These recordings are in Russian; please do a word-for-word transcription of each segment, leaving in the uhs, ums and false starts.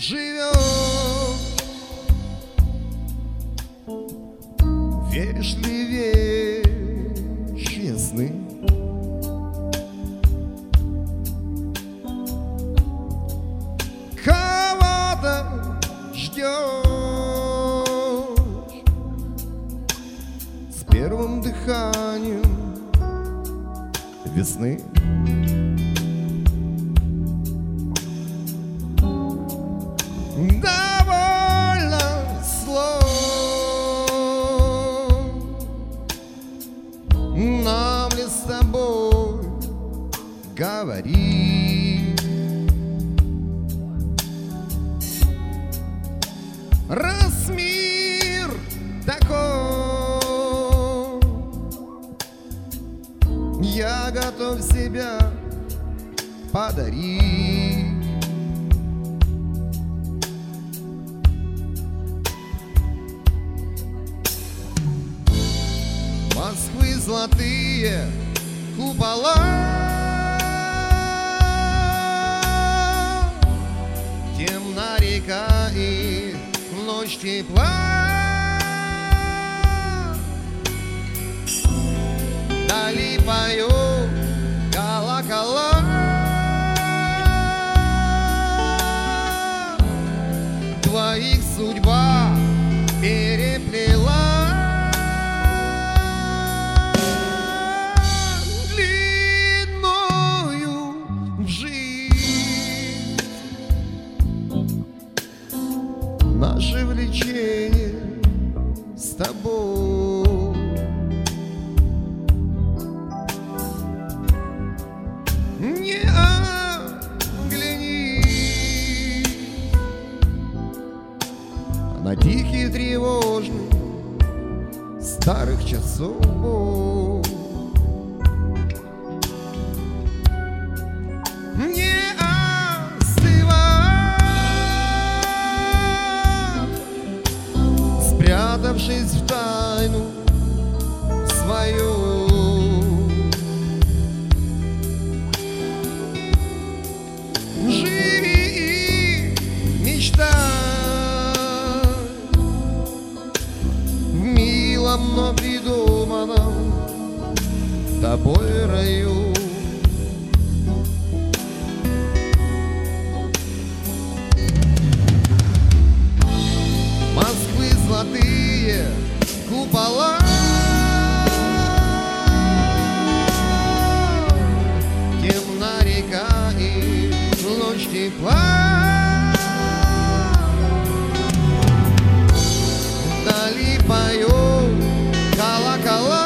живешь. Веришь ли в вечные сны? Кого-то ждешь с первым дыханием весны. Довольно слов, нам ли с тобой говорить? Раз мир такой, я готов себя подарить. Москвы золотые купола, темна река и ночь тепла. Вдали поют колокола, твоих судьба переплела. Наше влечение с тобой не оглянись на тихий тревожный старых часов. Спрятавшись в тайну свою, живи и мечтай в милом, но придуманном тобой раю. Москвы золотые купола, темна река и ночь тепла. Вдали поют колокола,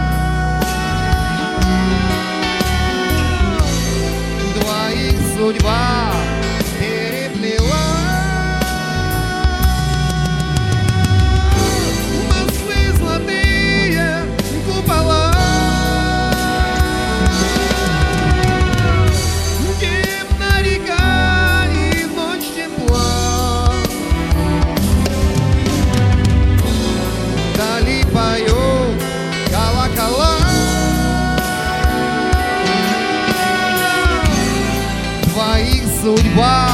двоих судьба переплела. Судьба